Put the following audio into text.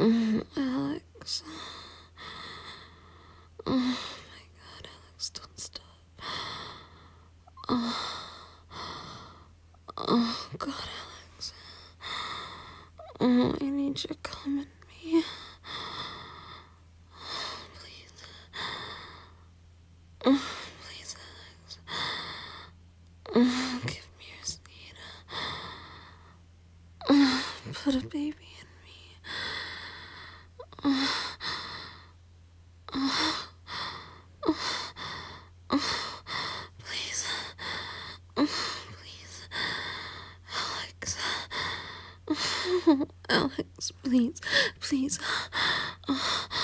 Alex. Oh my god, Alex, don't stop. Oh god, Alex. Oh, I need you to come at me. Please. Please, Alex. Give me your seed. Put a baby in me. Please. Please. Alex. Alex, please. Please.